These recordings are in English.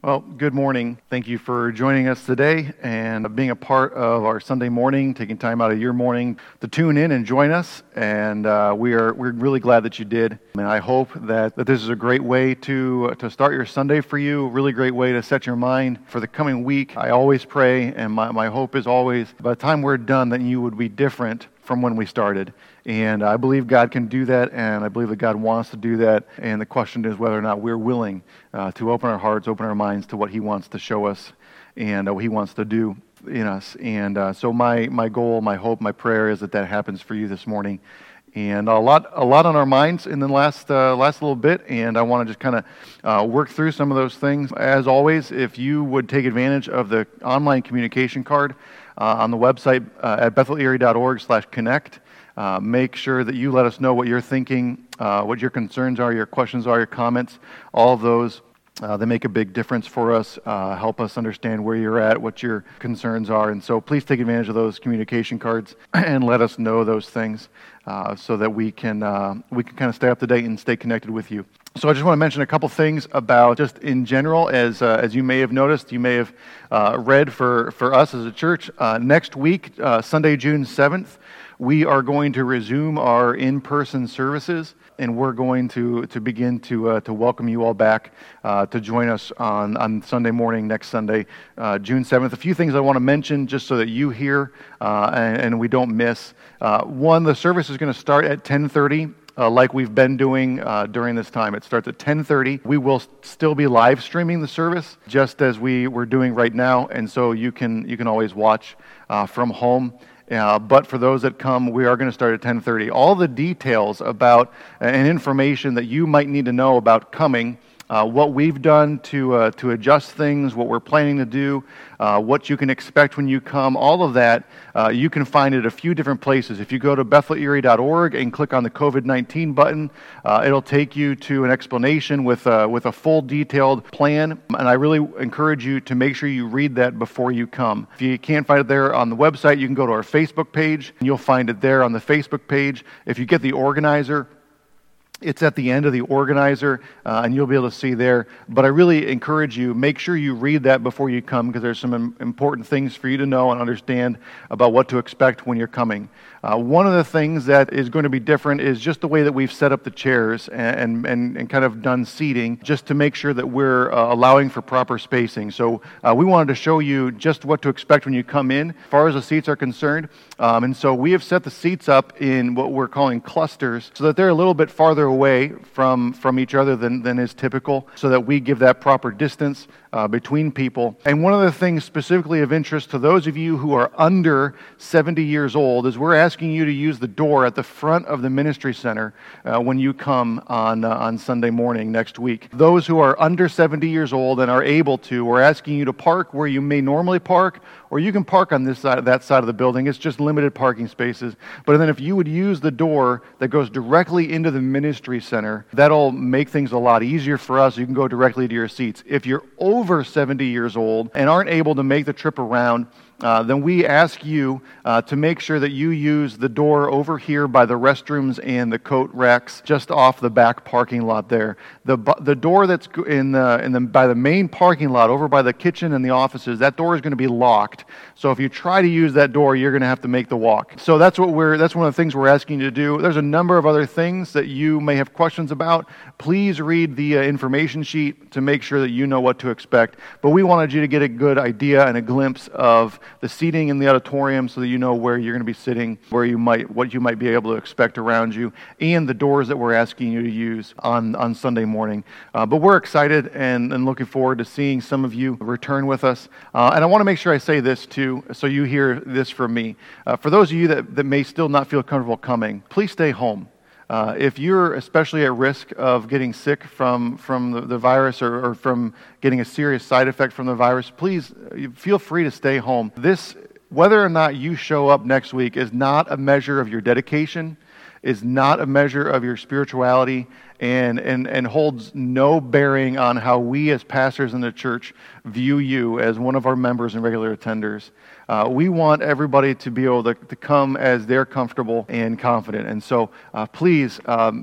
Well, good morning. Thank you for joining us today and being a part of our Sunday morning, taking time out of your morning to tune in and join us. And we're really glad that you did. And I hope that this is a great way to start your Sunday for you, really great way to set your mind for the coming week. I always pray, and my hope is always, by the time we're done, that you would be different from when we started. And I believe God can do that, and I believe that God wants to do that. And the question is whether or not we're willing to open our hearts, open our minds to what He wants to show us and what He wants to do in us. And so my goal, my hope, my prayer is that happens for you this morning. And a lot on our minds in the last little bit, and I want to just kind of work through some of those things. As always, if you would take advantage of the online communication card on the website at BethelErie.org/connect. Make sure that you let us know what you're thinking, what your concerns are, your questions are, your comments, all of those. They make a big difference for us, help us understand where you're at, what your concerns are. And so please take advantage of those communication cards and let us know those things so that we can kind of stay up to date and stay connected with you. So I just want to mention a couple things about just in general, as you may have noticed, you may have read for us as a church. Next week, Sunday, June 7th, we are going to resume our in-person services, and we're going to begin to welcome you all back to join us on Sunday morning, next Sunday, June 7th. A few things I want to mention just so that you hear and we don't miss. One, the service is going to start at 10:30. Like we've been doing during this time. It starts at 10:30. We will still be live streaming the service, just as we're doing right now, and so you can always watch from home. But for those that come, we are going to start at 10:30. All the details about and information that you might need to know about coming, what we've done to adjust things, what we're planning to do, what you can expect when you come, all of that you can find at a few different places. If you go to BethelErie.org and click on the COVID-19 button, it'll take you to an explanation with a full detailed plan. And I really encourage you to make sure you read that before you come. If you can't find it there on the website, you can go to our Facebook page, and you'll find it there on the Facebook page. If you get the organizer, it's at the end of the organizer, and you'll be able to see there. But I really encourage you, make sure you read that before you come, because there's some important things for you to know and understand about what to expect when you're coming. One of the things that is going to be different is just the way that we've set up the chairs and kind of done seating, just to make sure that we're allowing for proper spacing. So we wanted to show you just what to expect when you come in, as far as the seats are concerned. And so we have set the seats up in what we're calling clusters, so that they're a little bit farther away from each other than is typical, so that we give that proper distance between people. And one of the things specifically of interest to those of you who are under 70 years old is we're asking you to use the door at the front of the ministry center when you come on Sunday morning next week. Those who are under 70 years old and are able to, we're asking you to park where you may normally park, or you can park on this side, that side of the building. It's just limited parking spaces. But then if you would use the door that goes directly into the ministry center, that'll make things a lot easier for us. You can go directly to your seats. If you're over 70 years old and aren't able to make the trip around, then we ask you to make sure that you use the door over here by the restrooms and the coat racks, just off the back parking lot there. The door that's by the main parking lot over by the kitchen and the offices, that door is going to be locked. So if you try to use that door, you're going to have to make the walk. So that's one of the things we're asking you to do. There's a number of other things that you may have questions about. Please read the information sheet to make sure that you know what to expect. But we wanted you to get a good idea and a glimpse of the seating in the auditorium, so that you know where you're going to be sitting, what you might be able to expect around you, and the doors that we're asking you to use on Sunday morning. But we're excited and looking forward to seeing some of you return with us. And I want to make sure I say this too, so you hear this from me. For those of you that may still not feel comfortable coming, please stay home. If you're especially at risk of getting sick from the virus or from getting a serious side effect from the virus, please feel free to stay home. Whether or not you show up next week is not a measure of your dedication, is not a measure of your spirituality, and holds no bearing on how we as pastors in the church view you as one of our members and regular attenders. We want everybody to be able to come as they're comfortable and confident. And so please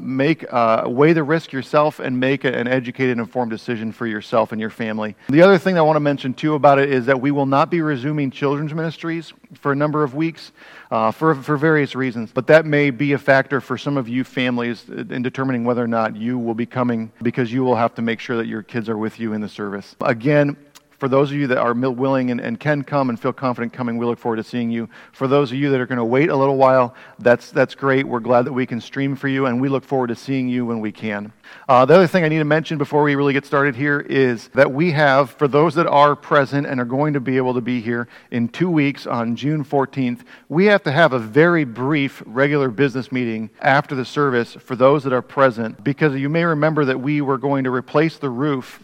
weigh the risk yourself and make an educated, informed decision for yourself and your family. The other thing I want to mention too about it is that we will not be resuming children's ministries for a number of weeks for various reasons. But that may be a factor for some of you families in determining whether or not you will be coming, because you will have to make sure that your kids are with you in the service. Again, for those of you that are willing and can come and feel confident coming, we look forward to seeing you. For those of you that are going to wait a little while, that's great. We're glad that we can stream for you, and we look forward to seeing you when we can. The other thing I need to mention before we really get started here is that we have, for those that are present and are going to be able to be here in 2 weeks on June 14th, we have to have a very brief regular business meeting after the service for those that are present, because you may remember that we were going to replace the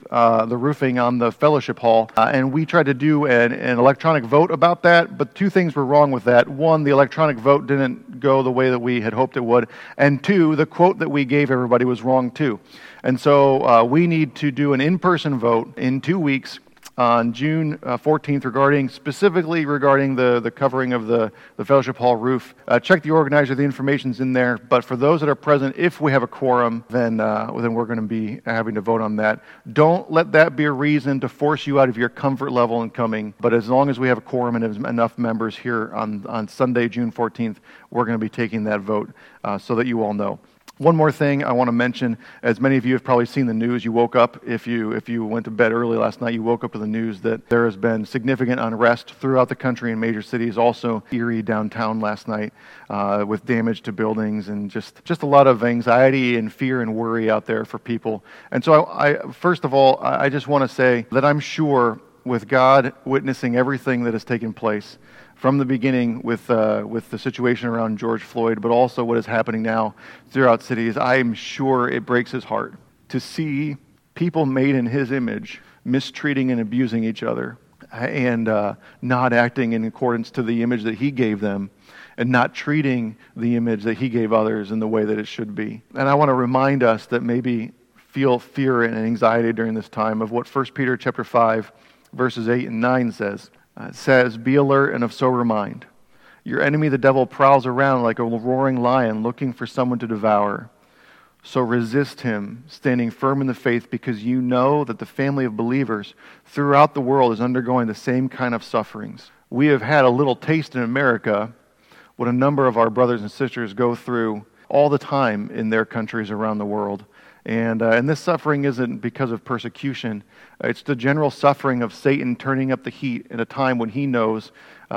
roofing on the fellowship hall, and we tried to do an electronic vote about that, but two things were wrong with that. One, the electronic vote didn't go the way that we had hoped it would, and two, the quote that we gave everybody was wrong too. And so we need to do an in-person vote in 2 weeks on June 14th specifically regarding the covering of the fellowship hall roof. Check the organizer, the information's in there, but for those that are present, if we have a quorum, then we're going to be having to vote on that. Don't let that be a reason to force you out of your comfort level in coming, but as long as we have a quorum and enough members here on Sunday, June 14th, we're going to be taking that vote so that you all know. One more thing I want to mention, as many of you have probably seen the news, you woke up, if you went to bed early last night, you woke up with the news that there has been significant unrest throughout the country in major cities, also Erie downtown last night, with damage to buildings and just a lot of anxiety and fear and worry out there for people. And so first of all, I just want to say that I'm sure, with God witnessing everything that has taken place from the beginning with the situation around George Floyd, but also what is happening now throughout cities, I'm sure it breaks his heart to see people made in his image mistreating and abusing each other and not acting in accordance to the image that he gave them and not treating the image that he gave others in the way that it should be. And I want to remind us that maybe feel fear and anxiety during this time of what 1 Peter chapter 5, verses 8 and 9 says. It says, "Be alert and of sober mind. Your enemy, the devil, prowls around like a roaring lion looking for someone to devour. So resist him, standing firm in the faith, because you know that the family of believers throughout the world is undergoing the same kind of sufferings." We have had a little taste in America what a number of our brothers and sisters go through all the time in their countries around the world. And this suffering isn't because of persecution. It's the general suffering of Satan turning up the heat in a time when he knows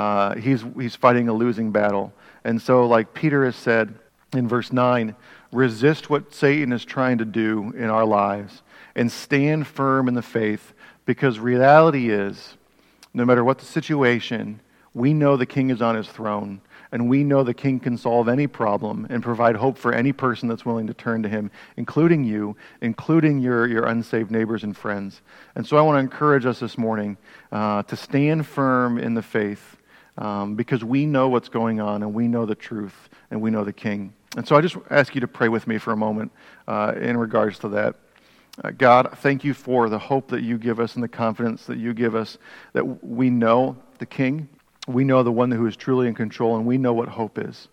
he's fighting a losing battle. And so, like Peter has said in verse 9, resist what Satan is trying to do in our lives and stand firm in the faith, because reality is, no matter what the situation, we know the King is on his throne. And we know the King can solve any problem and provide hope for any person that's willing to turn to him, including you, including your unsaved neighbors and friends. And so I want to encourage us this morning to stand firm in the faith, because we know what's going on and we know the truth and we know the King. And so I just ask you to pray with me for a moment in regards to that. God, thank you for the hope that you give us and the confidence that you give us, that we know the King. We know the one who is truly in control, and we know what hope is.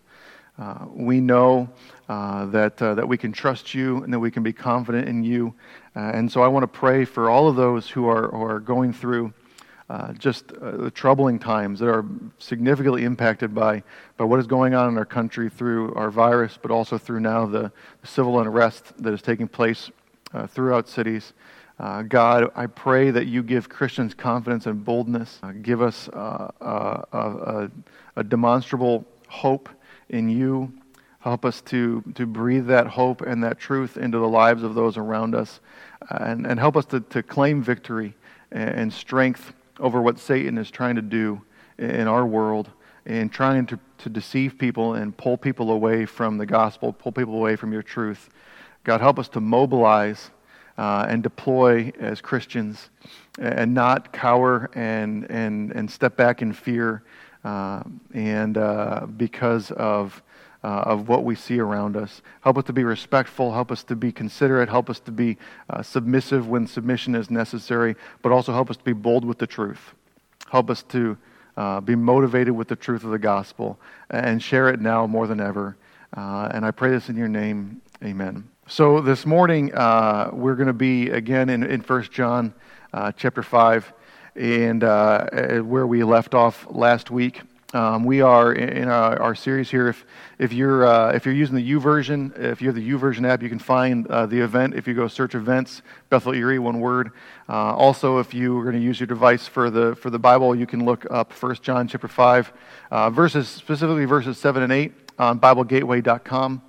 We know that we can trust you and that we can be confident in you. And so I want to pray for all of those who are going through the troubling times that are significantly impacted by what is going on in our country through our virus, but also through now the civil unrest that is taking place throughout cities. God, I pray that you give Christians confidence and boldness. Give us a demonstrable hope in you. Help us to breathe that hope and that truth into the lives of those around us. And help us to claim victory and strength over what Satan is trying to do in our world, and trying to deceive people and pull people away from the gospel, pull people away from your truth. God, help us to mobilize and deploy as Christians, and not cower and step back in fear because of of what we see around us. Help us to be respectful. Help us to be considerate. Help us to be submissive when submission is necessary, but also help us to be bold with the truth. Help us to be motivated with the truth of the gospel and share it now more than ever. And I pray this in your name. Amen. So this morning, we're going to be again in 1 John chapter 5, and where we left off last week. We are in our series here. If you're using the YouVersion, if you have the YouVersion app, you can find the event. If you go search events, Bethel Erie, one word. Also, if you are going to use your device for the Bible, you can look up 1 John chapter 5, specifically verses 7 and 8 on BibleGateway.com,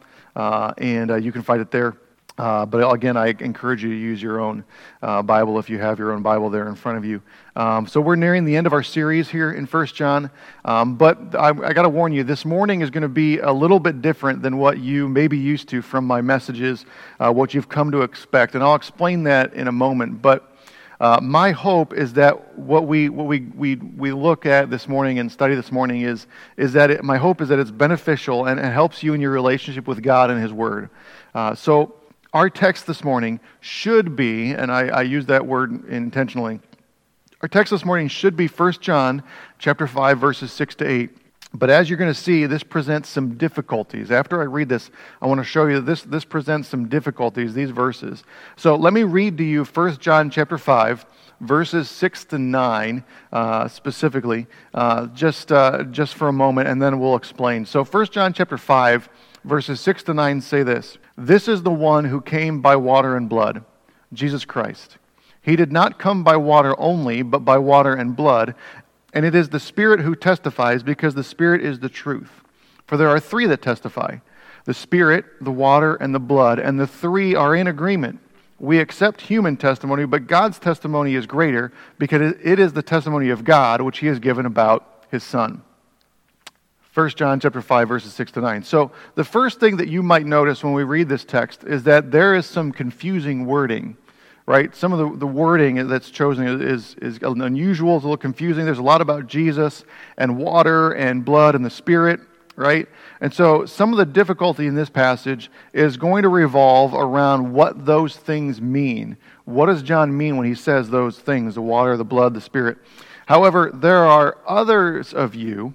and you can find it there. But again, I encourage you to use your own Bible if you have your own Bible there in front of you. So we're nearing the end of our series here in 1 John. But I got to warn you, this morning is going to be a little bit different than what you may be used to from my messages, what you've come to expect. And I'll explain that in a moment. But my hope is that what we look at this morning and study this morning is that my hope is that it's beneficial and it helps you in your relationship with God and His Word. So our text this morning should be, and I use that word intentionally, our text this morning should be 1 John chapter 5, verses 6 to 8. But as you're going to see, this presents some difficulties. After I read this, I want to show you that this presents some difficulties, these verses. So let me read to you 1 John chapter 5, verses 6 to 9, specifically, just for a moment, and then we'll explain. So 1 John chapter 5, verses 6 to 9 say this: "This is the one who came by water and blood, Jesus Christ. He did not come by water only, but by water and blood. And it is the Spirit who testifies, because the Spirit is the truth. For there are three that testify: the Spirit, the water, and the blood, and the three are in agreement. We accept human testimony, but God's testimony is greater, because it is the testimony of God, which He has given about His Son." 1 John chapter 5, verses 6 to 9. So the first thing that you might notice when we read this text is that there is some confusing wording, right? Some of the wording that's chosen is unusual, it's a little confusing. There's a lot about Jesus and water and blood and the Spirit, right? And so some of the difficulty in this passage is going to revolve around what those things mean. What does John mean when he says those things, the water, the blood, the Spirit? However, there are others of you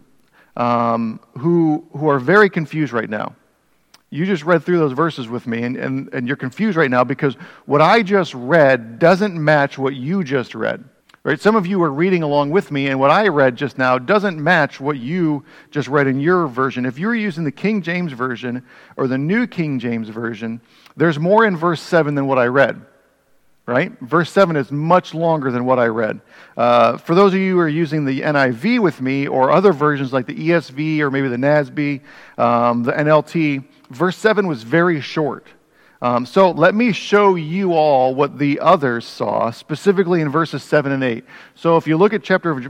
who are very confused right now. You just read through those verses with me, and you're confused right now because what I just read doesn't match what you just read. Right? Some of you are reading along with me, and what I read just now doesn't match what you just read in your version. If you're using the King James Version or the New King James Version, there's more in verse 7 than what I read. Right? Verse 7 is much longer than what I read. For those of you who are using the NIV with me, or other versions like the ESV or maybe the NASB, the NLT, verse 7 was very short. So let me show you all what the others saw, specifically in verses 7 and 8. So if you look at chapter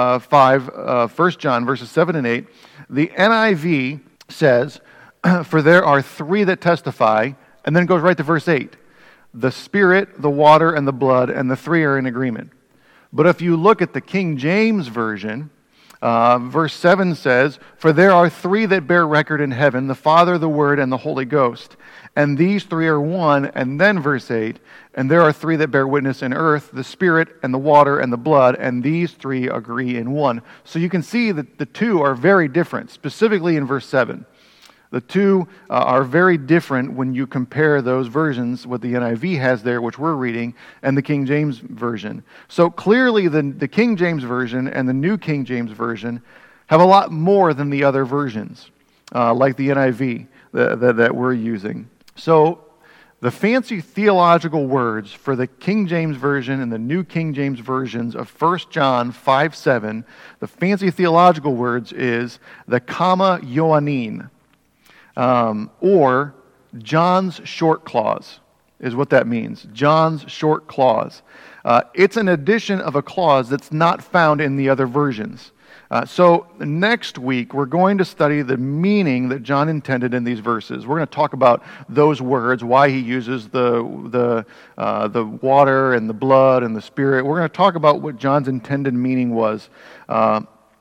5, 1 John, verses 7 and 8, the NIV says, "For there are three that testify," and then goes right to verse 8. "The Spirit, the water, and the blood, and the three are in agreement." But if you look at the King James Version, verse 7 says, "For there are three that bear record in heaven, the Father, the Word, and the Holy Ghost. And these three are one." And then verse 8, "And there are three that bear witness in earth, the Spirit, and the water, and the blood, and these three agree in one." So you can see that the two are very different, specifically in verse 7. The two are very different when you compare those versions, what the NIV has there, which we're reading, and the King James Version. So clearly the King James Version and the New King James Version have a lot more than the other versions, like the NIV that we're using. So the fancy theological words for the King James Version and the New King James Versions of 1 John 5:7, the fancy theological words is the comma ioannin, or John's short clause is what that means. John's short clause. It's an addition of a clause that's not found in the other versions. So next week, we're going to study the meaning that John intended in these verses. We're going to talk about those words, why he uses the water and the blood and the Spirit. We're going to talk about what John's intended meaning was.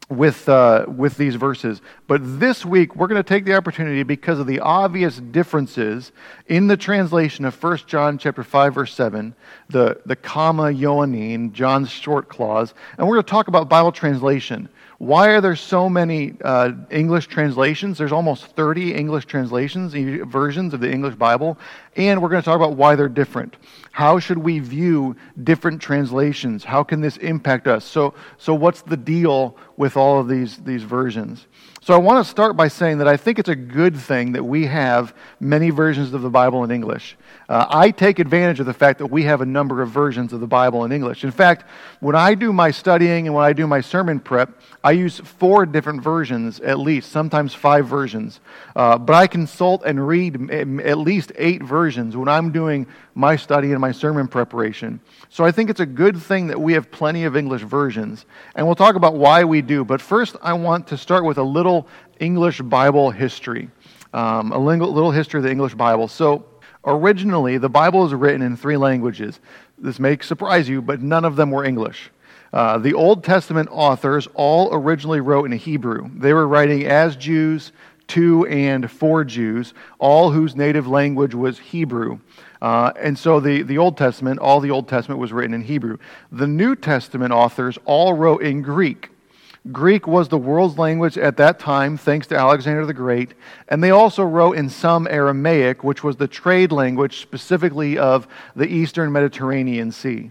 with these verses. But this week, we're going to take the opportunity, because of the obvious differences in the translation of 1 John chapter 5, verse 7, the comma ioanine, John's short clause, and we're going to talk about Bible translation. Why are there so many English translations? There's almost 30 English translations, versions of the English Bible, and we're going to talk about why they're different. How should we view different translations? How can this impact us? So what's the deal with all of these versions? So I want to start by saying that I think it's a good thing that we have many versions of the Bible in English. I take advantage of the fact that we have a number of versions of the Bible in English. In fact, when I do my studying and when I do my sermon prep, I use 4 different versions at least, sometimes 5 versions. But I consult and read at least 8 versions when I'm doing my study and my sermon preparation. So I think it's a good thing that we have plenty of English versions. And we'll talk about why we do. But first, I want to start with a little English Bible history, a little history of the English Bible. So originally, the Bible was written in 3 languages. This may surprise you, but none of them were English. The Old Testament authors all originally wrote in Hebrew. They were writing as Jews, to and for Jews, all whose native language was Hebrew. And so the Old Testament, all the Old Testament was written in Hebrew. The New Testament authors all wrote in Greek. Greek was the world's language at that time, thanks to Alexander the Great, and they also wrote in some Aramaic, which was the trade language specifically of the Eastern Mediterranean Sea.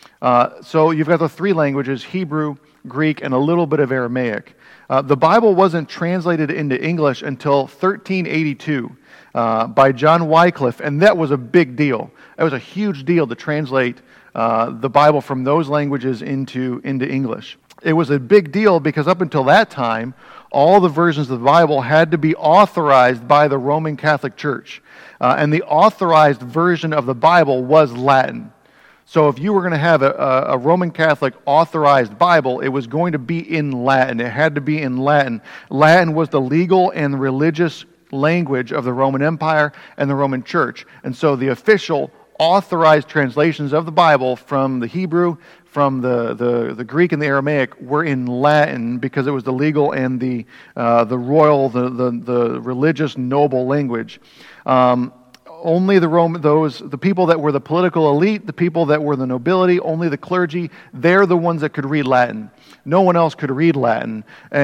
So you've got the 3 languages, Hebrew, Greek, and a little bit of Aramaic. The Bible wasn't translated into English until 1382 by John Wycliffe, and that was a big deal. It was a huge deal to translate the Bible from those languages into English. It was a big deal because up until that time, all the versions of the Bible had to be authorized by the Roman Catholic Church. And the authorized version of the Bible was Latin. So if you were going to have a Roman Catholic authorized Bible, it was going to be in Latin. It had to be in Latin. Latin was the legal and religious language of the Roman Empire and the Roman Church. And so the official authorized translations of the Bible from the Hebrew, from the Greek and the Aramaic were in Latin because it was the legal and the royal, the religious noble language. Only the people that were the political elite, the people that were the nobility, only the clergy, they're the ones that could read Latin. No one else could read Latin.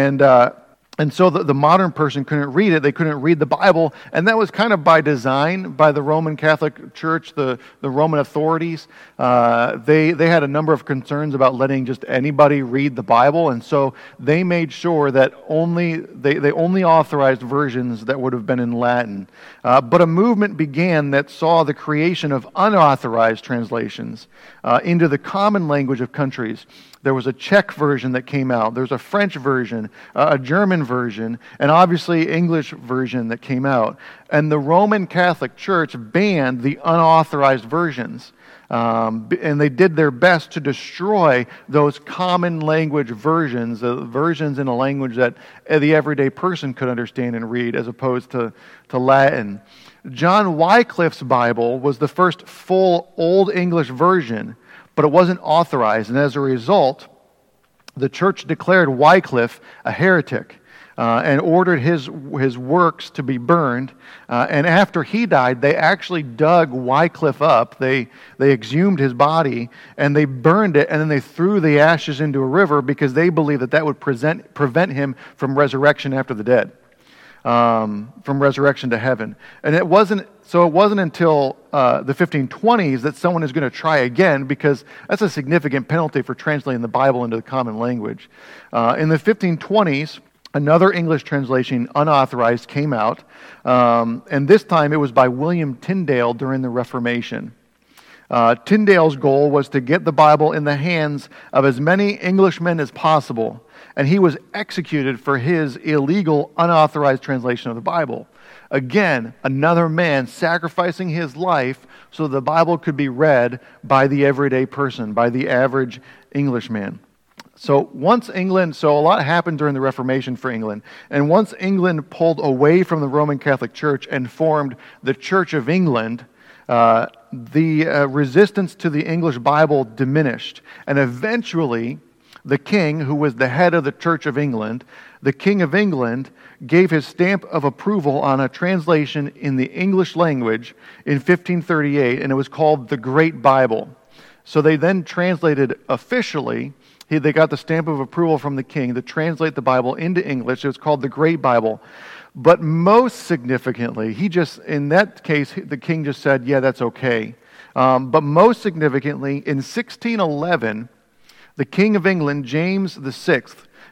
And so the modern person couldn't read it. They couldn't read the Bible. And that was kind of by design by the Roman Catholic Church, the Roman authorities. They had a number of concerns about letting just anybody read the Bible. And so they made sure that they only authorized versions that would have been in Latin. But a movement began that saw the creation of unauthorized translations into the common language of countries. There was a Czech version that came out. There's a French version, a German version, and obviously English version that came out. And the Roman Catholic Church banned the unauthorized versions. And they did their best to destroy those common language versions, versions in a language that the everyday person could understand and read as opposed to Latin. John Wycliffe's Bible was the first full Old English version, but it wasn't authorized, and as a result, the church declared Wycliffe a heretic and ordered his works to be burned. And after he died, they actually dug Wycliffe up. They exhumed his body, and they burned it, and then they threw the ashes into a river because they believed that would prevent him from resurrection after the dead, from resurrection to heaven. And it wasn't until the 1520s that someone is going to try again, because that's a significant penalty for translating the Bible into the common language. In the 1520s, another English translation, unauthorized, came out, and this time it was by William Tyndale during the Reformation. Tyndale's goal was to get the Bible in the hands of as many Englishmen as possible, and he was executed for his illegal, unauthorized translation of the Bible. Again, another man sacrificing his life so the Bible could be read by the everyday person, by the average Englishman. So a lot happened during the Reformation for England. And once England pulled away from the Roman Catholic Church and formed the Church of England, the resistance to the English Bible diminished. And eventually, the king, who was the head of the Church of England, the King of England, gave his stamp of approval on a translation in the English language in 1538, and it was called the Great Bible. So they then translated officially. They got the stamp of approval from the king to translate the Bible into English. It was called the Great Bible. But most significantly, in that case, the king just said, yeah, that's okay. But most significantly, in 1611, the King of England, James VI,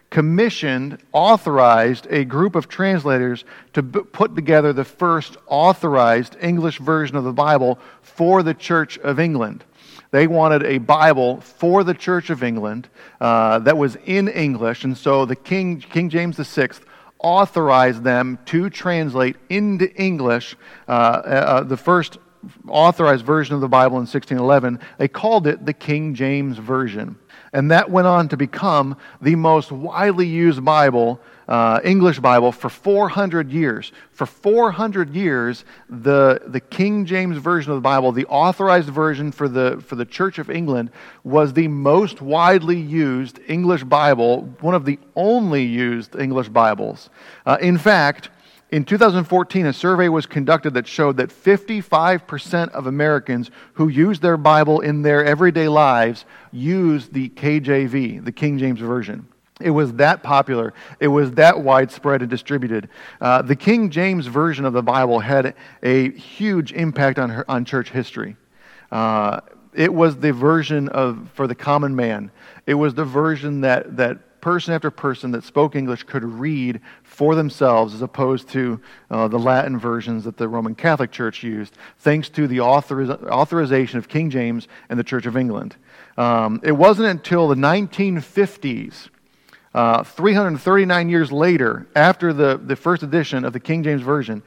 authorized a group of translators to put together the first authorized English version of the Bible for the Church of England. They wanted a Bible for the Church of England that was in English, and so the King James VI authorized them to translate into English the first authorized version of the Bible in 1611. They called it the King James Version. And that went on to become the most widely used Bible, English Bible, for 400 years. For 400 years, the King James Version of the Bible, the authorized version for the Church of England, was the most widely used English Bible, one of the only used English Bibles. In fact, in 2014, a survey was conducted that showed that 55% of Americans who use their Bible in their everyday lives use the KJV, the King James Version. It was that popular. It was that widespread and distributed. The King James Version of the Bible had a huge impact on church history. It was the version for the common man. It was the version that person after person that spoke English could read for themselves, as opposed to the Latin versions that the Roman Catholic Church used, thanks to the authorization of King James and the Church of England. It wasn't until the 1950s, 339 years later, after the first edition of the King James Version,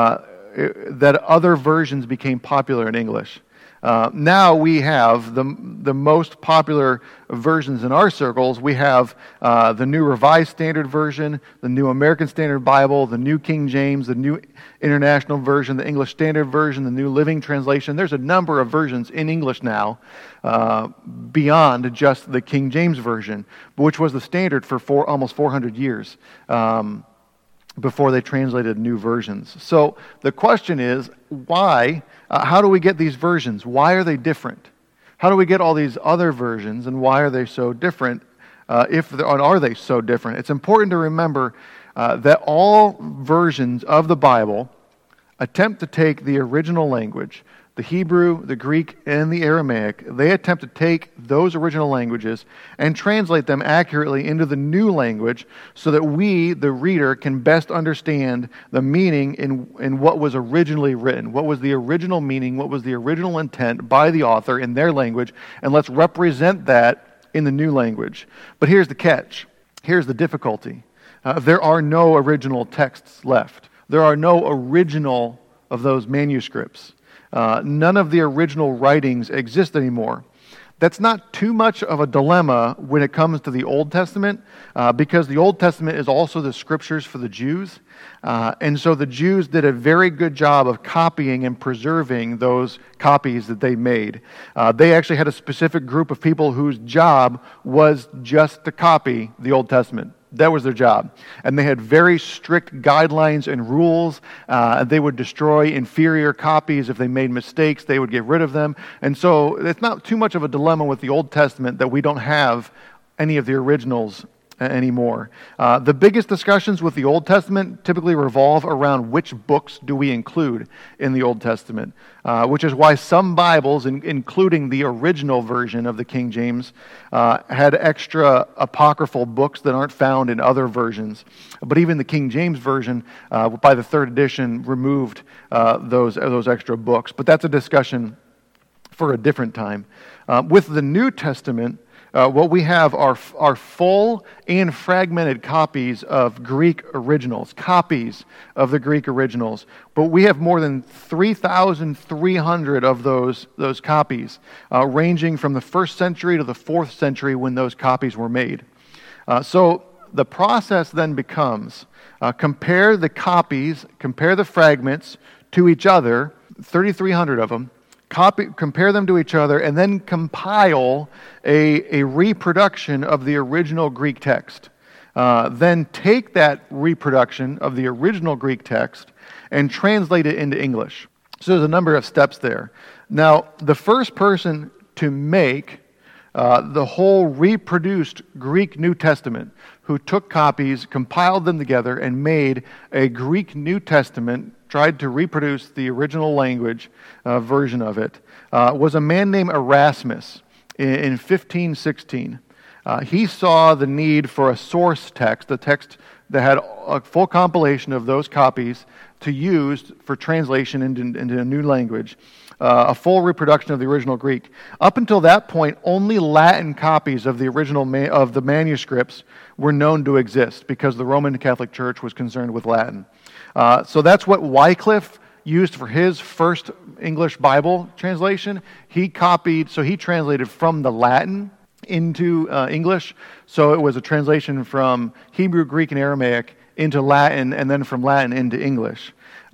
that other versions became popular in English. Now we have the most popular versions in our circles. We have the New Revised Standard Version, the New American Standard Bible, the New King James, the New International Version, the English Standard Version, the New Living Translation. There's a number of versions in English now beyond just the King James Version, which was the standard for almost 400 years. Before they translated new versions. So the question is, why? How do we get these versions? Why are they different? How do we get all these other versions, and why are they so different? Are they so different? It's important to remember that all versions of the Bible attempt to take the original language, the Hebrew, the Greek, and the Aramaic. They attempt to take those original languages and translate them accurately into the new language so that we, the reader, can best understand the meaning in what was originally written. What was the original meaning? What was the original intent by the author in their language? And let's represent that in the new language. But here's the catch. Here's the difficulty. There are no original texts left. There are no original of those manuscripts. None of the original writings exist anymore. That's not too much of a dilemma when it comes to the Old Testament, because the Old Testament is also the scriptures for the Jews. And so the Jews did a very good job of copying and preserving those copies that they made. They actually had a specific group of people whose job was just to copy the Old Testament. That was their job. And they had very strict guidelines and rules. They would destroy inferior copies. If they made mistakes, they would get rid of them. And so it's not too much of a dilemma with the Old Testament that we don't have any of the originals anymore. The biggest discussions with the Old Testament typically revolve around which books do we include in the Old Testament, which is why some Bibles, including the original version of the King James, had extra apocryphal books that aren't found in other versions. But even the King James Version, by the third edition, removed those extra books. But that's a discussion for a different time. With the New Testament, what we have are full and fragmented copies of Greek originals, copies of the Greek originals. But we have more than 3,300 of those copies, ranging from the 1st century to the 4th century when those copies were made. So the process then becomes, compare the copies, compare the fragments to each other, 3,300 of them, compare them to each other, and then compile a reproduction of the original Greek text. Then take that reproduction of the original Greek text and translate it into English. So there's a number of steps there. Now, the first person to make the whole reproduced Greek New Testament, who took copies, compiled them together, and made a Greek New Testament, tried to reproduce the original language version of it, was a man named Erasmus in 1516. He saw the need for a source text, a text that had a full compilation of those copies to use for translation into a new language, a full reproduction of the original Greek. Up until that point, only Latin copies of the original of the manuscripts were known to exist because the Roman Catholic Church was concerned with Latin. So that's what Wycliffe used for his first English Bible translation. He translated from the Latin into English. So it was a translation from Hebrew, Greek, and Aramaic into Latin, and then from Latin into English.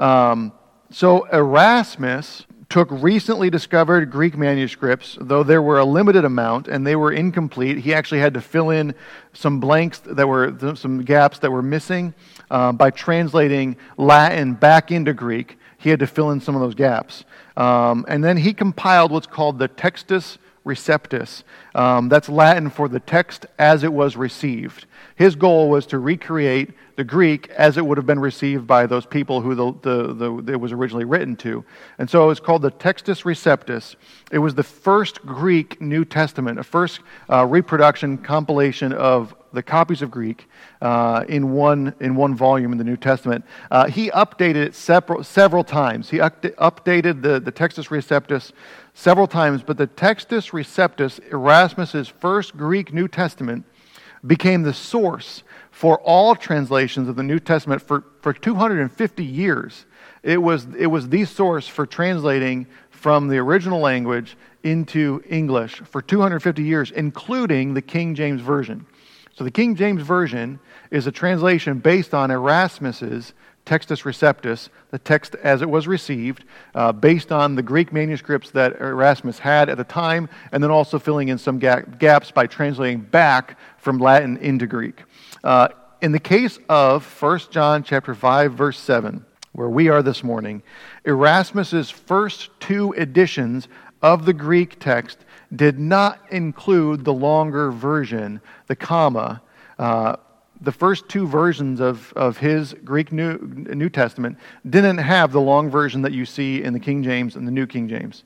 So Erasmus took recently discovered Greek manuscripts, though there were a limited amount and they were incomplete. He actually had to fill in some blanks some gaps that were missing by translating Latin back into Greek. He had to fill in some of those gaps. And then he compiled what's called the Textus Receptus. That's Latin for the text as it was received. His goal was to recreate the Greek as it would have been received by those people who it was originally written to. And so it's called the Textus Receptus. It was the first Greek New Testament, a first reproduction, compilation of the copies of Greek in one volume in the New Testament. He updated it several times. He updated the Textus Receptus several times, but the Textus Receptus, Erasmus's first Greek New Testament, became the source for all translations of the New Testament for 250 years. It was the source for translating from the original language into English for 250 years, including the King James Version. So the King James Version is a translation based on Erasmus's Textus Receptus, the text as it was received, based on the Greek manuscripts that Erasmus had at the time, and then also filling in some gaps by translating back from Latin into Greek. In the case of 1 John chapter 5, verse 7, where we are this morning, Erasmus's first two editions of the Greek text did not include the longer version, the comma. The first two versions of his Greek New Testament didn't have the long version that you see in the King James and the New King James.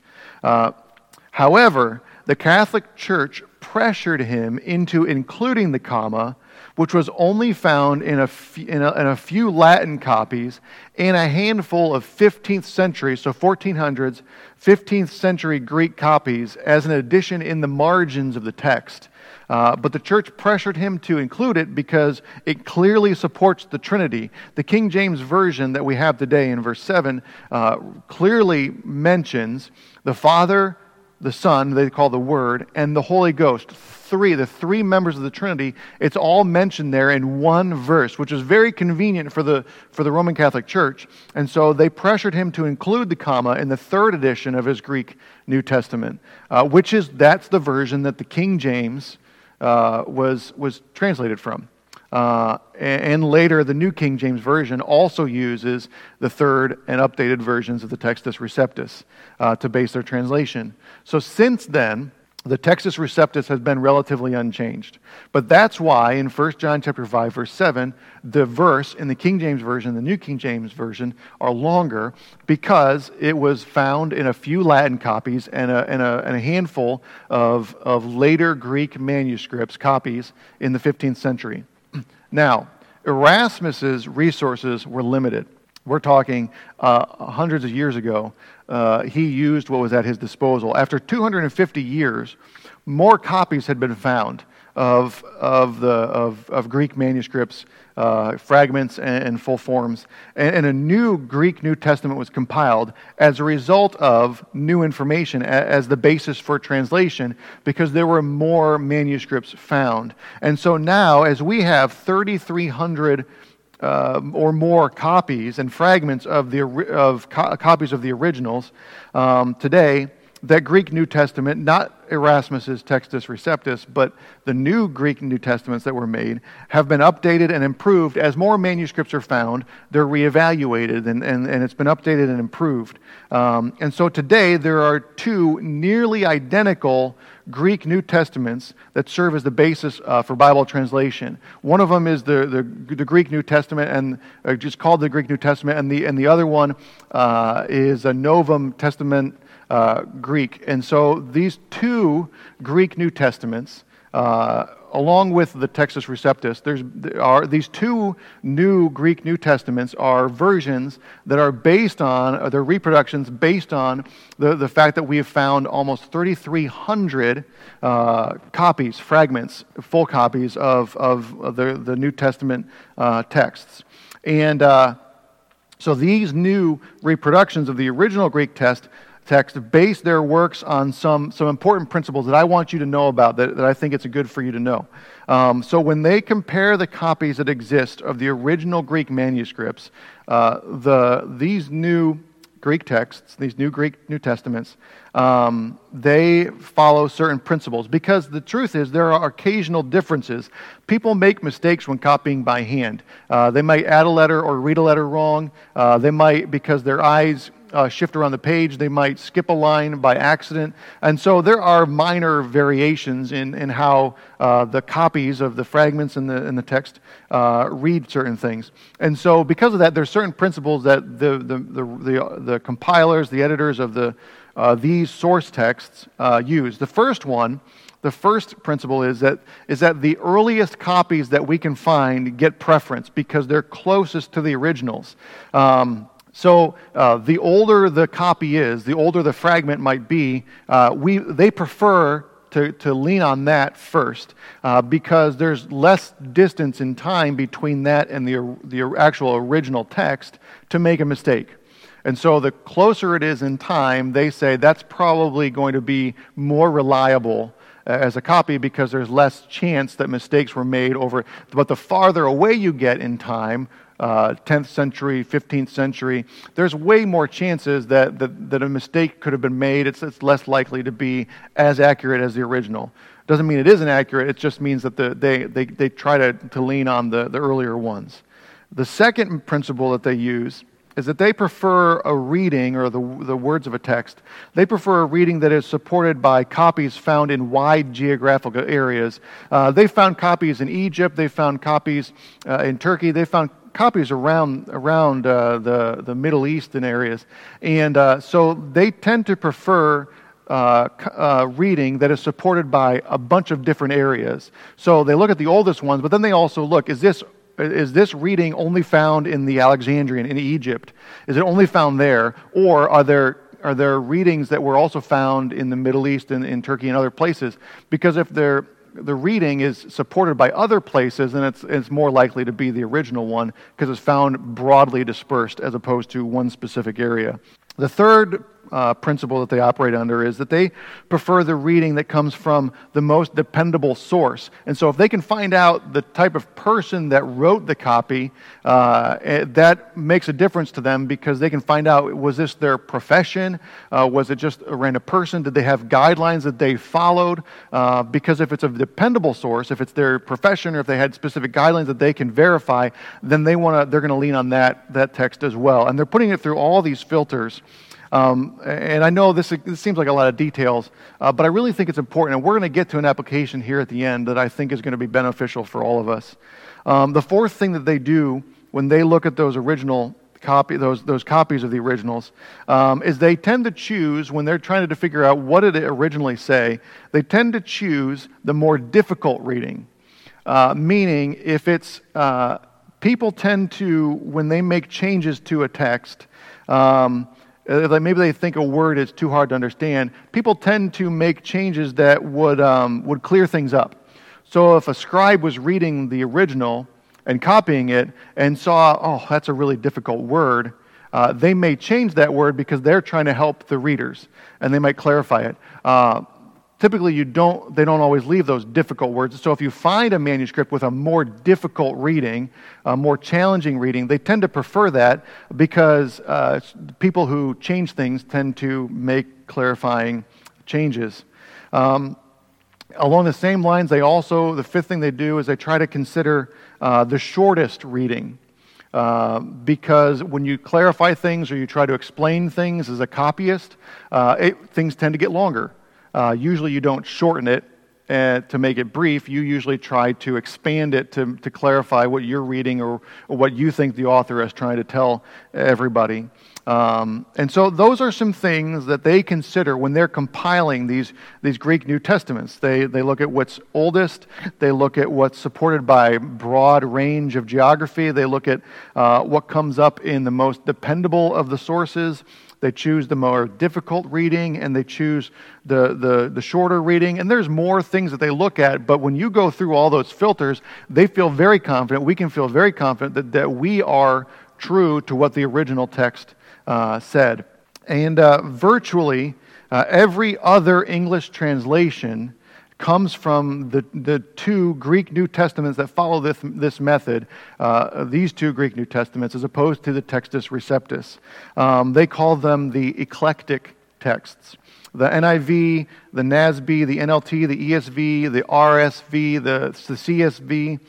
However, the Catholic Church pressured him into including the comma, which was only found in a few Latin copies and a handful of 15th century, so 1400s, 15th century Greek copies as an addition in the margins of the text. But the church pressured him to include it because it clearly supports the Trinity. The King James Version that we have today in verse 7 clearly mentions the Father, the Son, they call the Word, and the Holy Ghost. The three members of the Trinity, it's all mentioned there in one verse, which is very convenient for the Roman Catholic Church. And so they pressured him to include the comma in the third edition of his Greek New Testament, that's the version that the King James was translated from. And later, the New King James Version also uses the third and updated versions of the Textus Receptus to base their translation. So since then, the Textus Receptus has been relatively unchanged. But that's why in 1 John chapter 5, verse 7, the verse in the King James Version, the New King James Version, are longer because it was found in a few Latin copies and a handful of later Greek manuscripts, copies, in the 15th century. Now, Erasmus's resources were limited. We're talking hundreds of years ago. He used what was at his disposal. After 250 years, more copies had been found of Greek manuscripts, fragments, and full forms, and a new Greek New Testament was compiled as a result of new information as the basis for translation, because there were more manuscripts found. And so now, as we have 3,300 or more copies and fragments of copies of the originals today, that Greek New Testament, not Erasmus's Textus Receptus, but the new Greek New Testaments that were made, have been updated and improved. As more manuscripts are found, they're reevaluated, and it's been updated and improved. And so today, there are two nearly identical Greek New Testaments that serve as the basis for Bible translation. One of them is the Greek New Testament, and just called the Greek New Testament, and the other one is a Novum Testament Greek. And so these two Greek New Testaments, along with the Textus Receptus, these two new Greek New Testaments are versions that are based on, they're reproductions based on the fact that we have found almost 3,300 copies, fragments, full copies of the New Testament texts. And so these new reproductions of the original Greek text base their works on some important principles that I want you to know about, that I think it's good for you to know. So when they compare the copies that exist of the original Greek manuscripts, these new Greek texts, these new Greek New Testaments, they follow certain principles, because the truth is there are occasional differences. People make mistakes when copying by hand. They might add a letter or read a letter wrong. They might, because their eyes shift around the page, they might skip a line by accident. And so there are minor variations in how the copies of the fragments in the text read certain things. And so because of that, there's certain principles that the compilers, the editors of these source texts use. The first principle is that the earliest copies that we can find get preference because they're closest to the originals. So the older the copy is, the older the fragment might be, they prefer to lean on that first because there's less distance in time between that and the actual original text to make a mistake. And so the closer it is in time, they say that's probably going to be more reliable as a copy because there's less chance that mistakes were made over. But the farther away you get in time, 10th century, 15th century, there's way more chances that a mistake could have been made. It's less likely to be as accurate as the original. Doesn't mean it isn't accurate, it just means that they try to lean on the earlier ones. The second principle that they use is that they prefer a reading, or the words of a text, they prefer a reading that is supported by copies found in wide geographical areas. They found copies in Egypt, they found copies in Turkey, they found copies around the Middle East and areas. And so they tend to prefer reading that is supported by a bunch of different areas. So they look at the oldest ones, but then they also look, is this reading only found in the Alexandrian, in Egypt? Is it only found there? Or are there readings that were also found in the Middle East and in Turkey and other places? Because if the reading is supported by other places, then it's more likely to be the original one because it's found broadly dispersed as opposed to one specific area. The third principle that they operate under is that they prefer the reading that comes from the most dependable source. And so if they can find out the type of person that wrote the copy, that makes a difference to them because they can find out, was this their profession? Was it just a random person? Did they have guidelines that they followed? Because if it's a dependable source, if it's their profession, or if they had specific guidelines that they can verify, then they're going to lean on that text as well. And they're putting it through all these filters. And I know this seems like a lot of details, but I really think it's important. And we're going to get to an application here at the end that I think is going to be beneficial for all of us. The fourth thing that they do when they look at those original those copies of the originals, is they tend to choose, when they're trying to figure out what did it originally say, they tend to choose the more difficult reading. Meaning, if it's people tend to, when they make changes to a text, maybe they think a word is too hard to understand, people tend to make changes that would clear things up. So if a scribe was reading the original and copying it and saw, oh, that's a really difficult word, they may change that word because they're trying to help the readers, and they might clarify it. typically they don't always leave those difficult words. So if you find a manuscript with a more difficult reading, a more challenging reading, they tend to prefer that because people who change things tend to make clarifying changes. Along the same lines, the fifth thing they do is they try to consider the shortest reading. Because when you clarify things or you try to explain things as a copyist, things tend to get longer. Usually you don't shorten it to make it brief. You usually try to expand it to clarify what you're reading or what you think the author is trying to tell everybody. And so those are some things that they consider when they're compiling these Greek New Testaments. They look at what's oldest. They look at what's supported by broad range of geography. They look at what comes up in the most dependable of the sources. They choose the more difficult reading, and they choose the shorter reading. And there's more things that they look at, but when you go through all those filters, they feel very confident, we can feel very confident that we are true to what the original text said. And virtually every other English translation comes from the two Greek New Testaments that follow this method, these two Greek New Testaments, as opposed to the Textus Receptus. They call them the eclectic texts. The NIV, the NASB, the NLT, the ESV, the RSV, the CSV,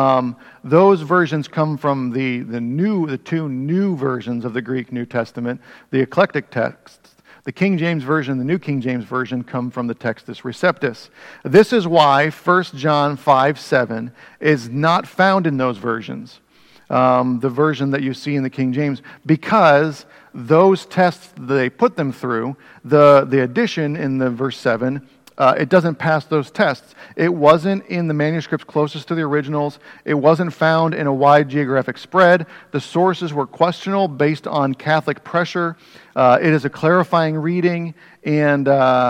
those versions come from the two new versions of the Greek New Testament, the eclectic texts. The King James Version, the New King James Version come from the Textus Receptus. This is why 1 John 5:7 is not found in those versions, the version that you see in the King James, because those tests they put them through, the addition in the verse 7, it doesn't pass those tests. It wasn't in the manuscripts closest to the originals. It wasn't found in a wide geographic spread. The sources were questionable based on Catholic pressure. It is a clarifying reading, and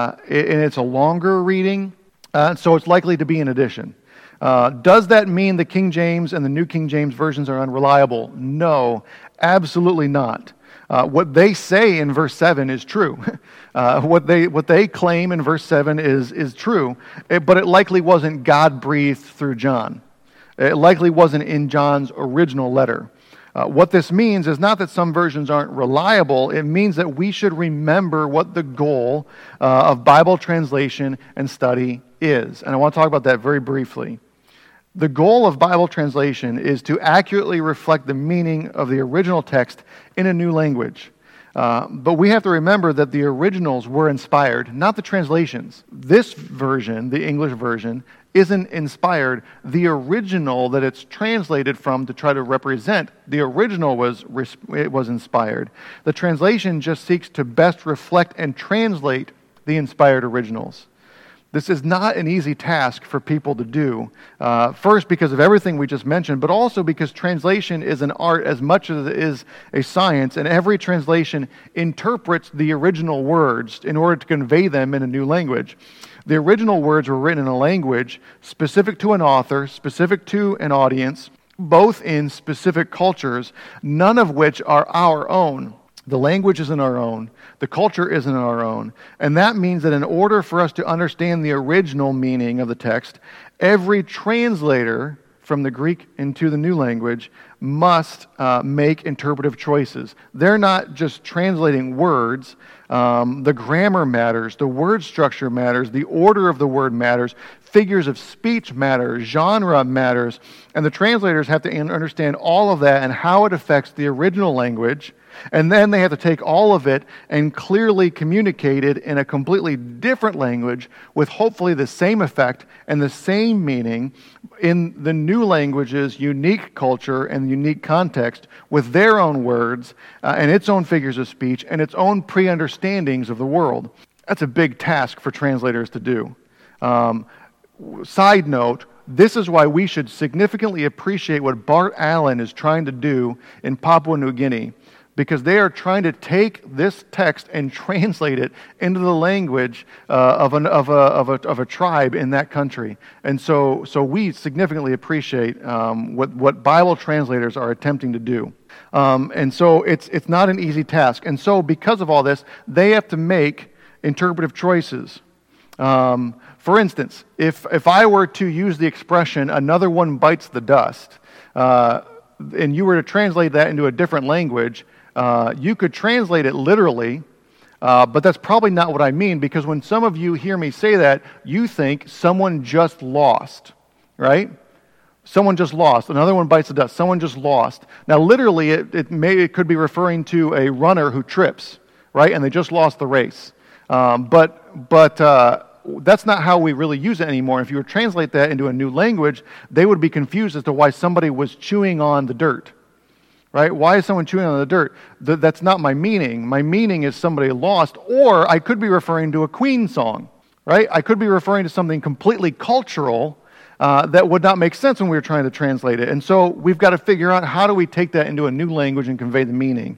it's a longer reading, so it's likely to be an addition. Does that mean the King James and the New King James versions are unreliable? No, absolutely not. What they say in verse 7 is true. What they claim in verse 7 is true, but it likely wasn't God-breathed through John. It likely wasn't in John's original letter. What this means is not that some versions aren't reliable. It means that we should remember what the goal of Bible translation and study is. And I want to talk about that very briefly. The goal of Bible translation is to accurately reflect the meaning of the original text in a new language. But we have to remember that the originals were inspired, not the translations. This version, the English version, isn't inspired. The original that it's translated from to try to represent, the original was inspired. The translation just seeks to best reflect and translate the inspired originals. This is not an easy task for people to do. First, because of everything we just mentioned, but also because translation is an art as much as it is a science, and every translation interprets the original words in order to convey them in a new language. The original words were written in a language specific to an author, specific to an audience, both in specific cultures, none of which are our own. The language isn't our own. The culture isn't our own. And that means that in order for us to understand the original meaning of the text, every translator from the Greek into the new language must make interpretive choices. They're not just translating words. The grammar matters. The word structure matters. The order of the word matters. Figures of speech matter. Genre matters. And the translators have to understand all of that and how it affects the original language. And then they have to take all of it and clearly communicate it in a completely different language with hopefully the same effect and the same meaning in the new language's unique culture and unique context with their own words and its own figures of speech and its own pre-understandings of the world. That's a big task for translators to do. Side note, this is why we should significantly appreciate what Bart Allen is trying to do in Papua New Guinea, because they are trying to take this text and translate it into the language of a tribe in that country. And so we significantly appreciate what Bible translators are attempting to do. And so it's not an easy task. And so because of all this, they have to make interpretive choices. For instance, if I were to use the expression, another one bites the dust, and you were to translate that into a different language, you could translate it literally, but that's probably not what I mean, because when some of you hear me say that, you think someone just lost, right? Someone just lost. Another one bites the dust. Someone just lost. Now, literally, it could be referring to a runner who trips, right? And they just lost the race. But that's not how we really use it anymore. If you were to translate that into a new language, they would be confused as to why somebody was chewing on the dirt, right? Why is someone chewing on the dirt? That's not my meaning. My meaning is somebody lost, or I could be referring to a Queen song, right? I could be referring to something completely cultural that would not make sense when we were trying to translate it. And so we've got to figure out, how do we take that into a new language and convey the meaning?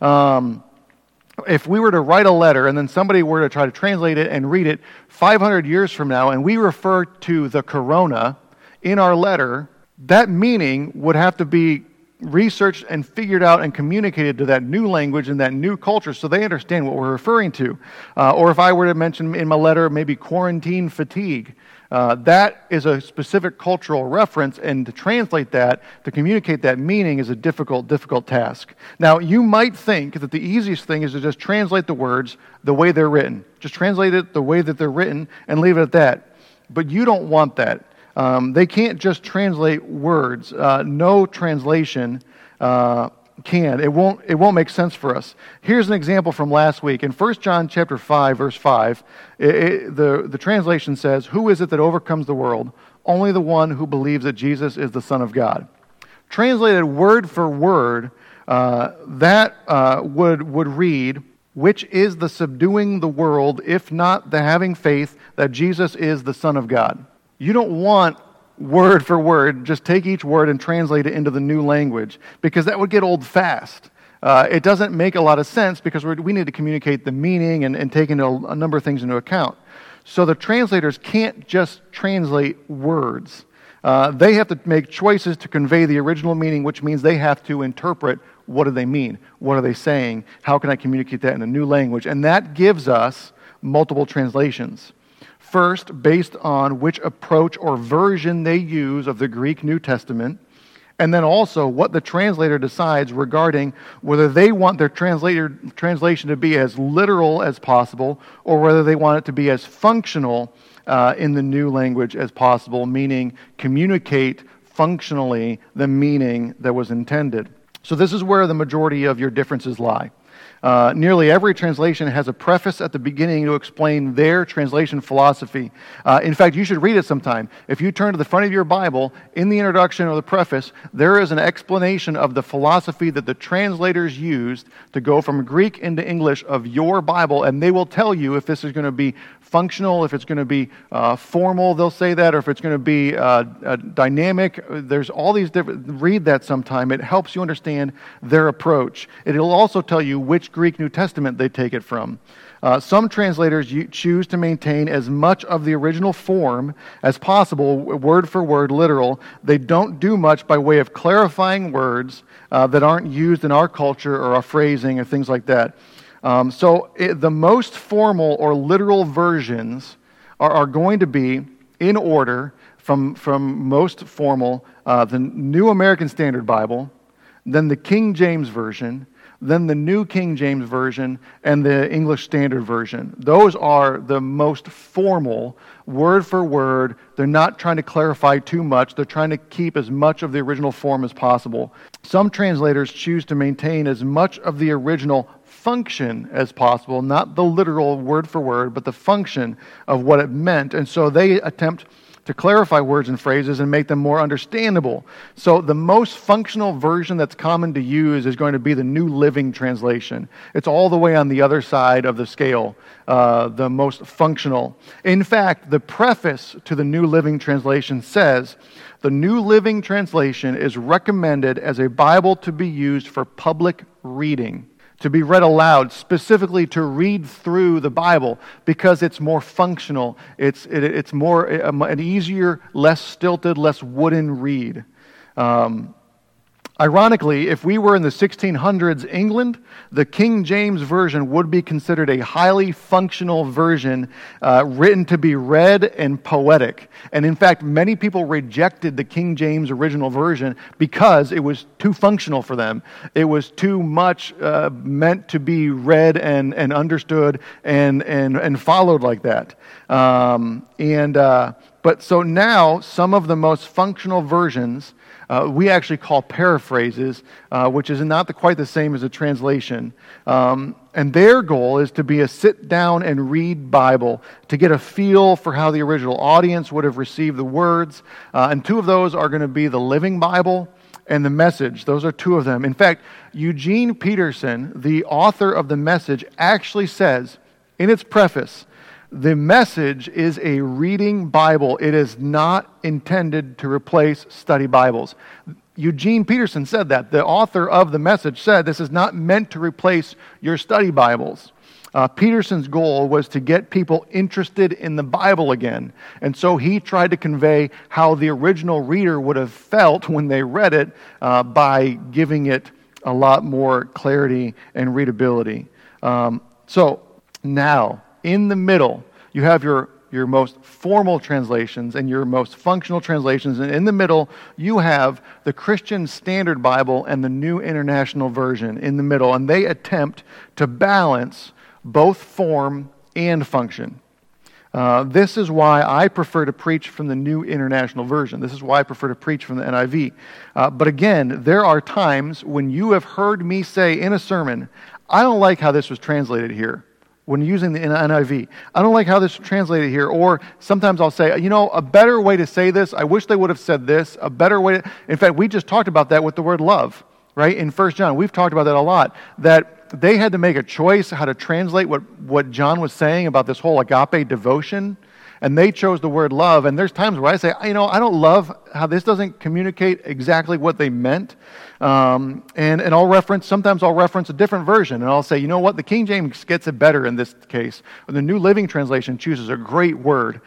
If we were to write a letter and then somebody were to try to translate it and read it 500 years from now, and we refer to the corona in our letter, that meaning would have to be researched and figured out and communicated to that new language and that new culture so they understand what we're referring to. Or if I were to mention in my letter maybe quarantine fatigue, that is a specific cultural reference, and to translate that, to communicate that meaning, is a difficult task. Now, you might think that the easiest thing is to just translate the words the way they're written. Just translate it the way that they're written and leave it at that. But you don't want that. They can't just translate words. No translation can. It won't make sense for us. Here's an example from last week. In 1 John chapter 5, verse 5, the translation says, "Who is it that overcomes the world? Only the one who believes that Jesus is the Son of God." Translated word for word, that would read, "Which is the subduing the world, if not the having faith that Jesus is the Son of God." You don't want word for word, just take each word and translate it into the new language, because that would get old fast. It doesn't make a lot of sense, because we need to communicate the meaning and take into a number of things into account. So the translators can't just translate words. They have to make choices to convey the original meaning, which means they have to interpret, what do they mean? What are they saying? How can I communicate that in a new language? And that gives us multiple translations. First, based on which approach or version they use of the Greek New Testament, and then also what the translator decides regarding whether they want their translation to be as literal as possible, or whether they want it to be as functional in the new language as possible, meaning communicate functionally the meaning that was intended. So this is where the majority of your differences lie. Nearly every translation has a preface at the beginning to explain their translation philosophy. In fact, you should read it sometime. If you turn to the front of your Bible, in the introduction or the preface, there is an explanation of the philosophy that the translators used to go from Greek into English of your Bible, and they will tell you if this is going to be functional, if it's going to be formal, they'll say that, or if it's going to be dynamic. There's all these different, read that sometime. It helps you understand their approach. It'll also tell you which Greek New Testament they take it from. Some translators choose to maintain as much of the original form as possible, word for word, literal. They don't do much by way of clarifying words that aren't used in our culture or our phrasing or things like that. The most formal or literal versions are going to be, in order, from most formal, the New American Standard Bible, then the King James Version, then the New King James Version, and the English Standard Version. Those are the most formal, word for word. They're not trying to clarify too much. They're trying to keep as much of the original form as possible. Some translators choose to maintain as much of the original function as possible, not the literal word for word, but the function of what it meant. And so they attempt to clarify words and phrases and make them more understandable. So the most functional version that's common to use is going to be the New Living Translation. It's all the way on the other side of the scale, the most functional. In fact, the preface to the New Living Translation says, "The New Living Translation is recommended as a Bible to be used for public reading." To be read aloud, specifically to read through the Bible, because it's more functional. It's more an easier, less stilted, less wooden read. Ironically, if we were in the 1600s England, the King James Version would be considered a highly functional version written to be read and poetic. And in fact, many people rejected the King James original version because it was too functional for them. It was too much meant to be read and understood and followed like that. But so now, some of the most functional versions we actually call paraphrases, which is not quite the same as a translation. And their goal is to be a sit-down and read Bible, to get a feel for how the original audience would have received the words. And two of those are going to be the Living Bible and the Message. Those are two of them. In fact, Eugene Peterson, the author of the Message, actually says in its preface, the Message is a reading Bible. It is not intended to replace study Bibles. Eugene Peterson said that. The author of the Message said this is not meant to replace your study Bibles. Peterson's goal was to get people interested in the Bible again. And so he tried to convey how the original reader would have felt when they read it by giving it a lot more clarity and readability. So now, in the middle, you have your most formal translations and your most functional translations. And in the middle, you have the Christian Standard Bible and the New International Version in the middle. And they attempt to balance both form and function. This is why I prefer to preach from the New International Version. This is why I prefer to preach from the NIV. But again, there are times when you have heard me say in a sermon, I don't like how this was translated here. When using the NIV, I don't like how this is translated here. Or sometimes I'll say, a better way to say this, I wish they would have said this, a better way. In fact, we just talked about that with the word love, right? In 1 John, we've talked about that a lot, that they had to make a choice how to translate what John was saying about this whole agape devotion, and they chose the word love. And there's times where I say, I don't love how this doesn't communicate exactly what they meant. And sometimes I'll reference a different version, and I'll say, the King James gets it better in this case. Or the New Living Translation chooses a great word.